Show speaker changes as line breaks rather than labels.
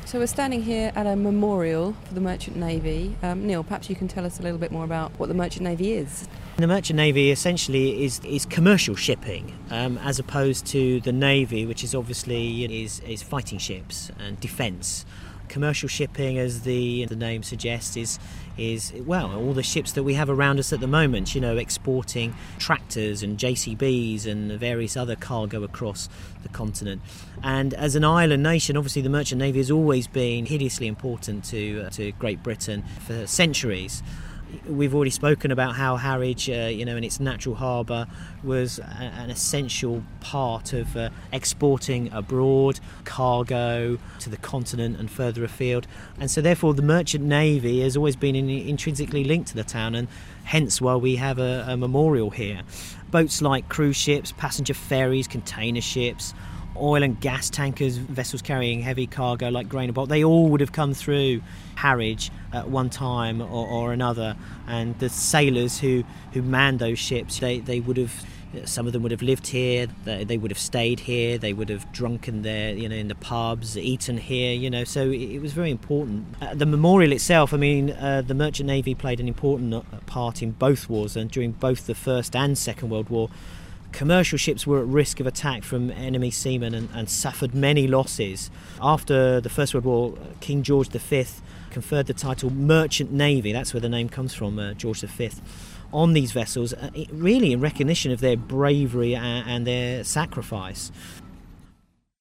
So we're standing here at a memorial for the Merchant Navy. Neil, perhaps you can tell us a little bit more about what the Merchant Navy is.
The Merchant Navy essentially is commercial shipping, as opposed to the Navy, which is obviously is fighting ships and defence. Commercial shipping, as the name suggests, is all the ships that we have around us at the moment, exporting tractors and JCBs and various other cargo across the continent. And as an island nation, obviously the Merchant Navy has always been hideously important to Great Britain for centuries. We've already spoken about how Harwich, in its natural harbour, was an essential part of exporting abroad, cargo to the continent and further afield. And so therefore the Merchant Navy has always been intrinsically linked to the town, and hence why we have a memorial here. Boats like cruise ships, passenger ferries, container ships, oil and gas tankers, vessels carrying heavy cargo like grain and bulk, they all would have come through Harwich at one time or another. And the sailors who manned those ships, they would have, some of them would have lived here, they would have stayed here, they would have drunken there, in the pubs, eaten here, so it was very important. The memorial itself, the Merchant Navy played an important part in both wars, and during both the First and Second World War, commercial ships were at risk of attack from enemy seamen and suffered many losses. After the First World War, King George V conferred the title Merchant Navy, that's where the name comes from, George V, on these vessels, really in recognition of their bravery and their sacrifice.